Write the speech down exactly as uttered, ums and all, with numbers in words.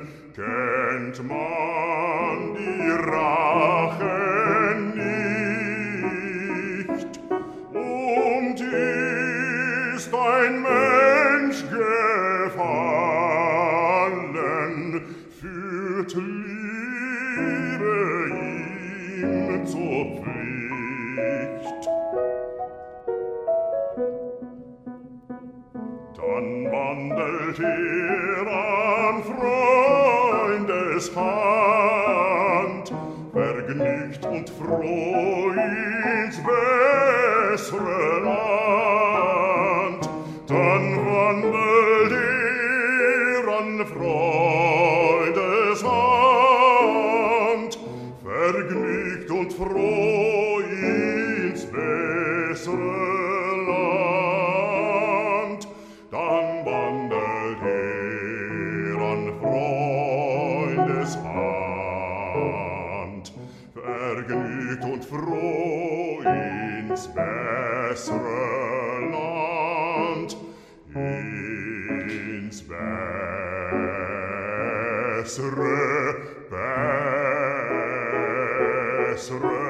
kennt man die Rache nicht, und ist ein Mensch gefallen, führt Liebe ihm zur Pflicht. Dann wandelt er an Freundeshand, vergnügt und froh ins bessere Land. Dann wandelt er an Freundeshand, vergnügt und froh ins bessere Land. Dann wandelt er an Freundeshand, vergnügt und froh ins bessere Land, ins bessere, bessere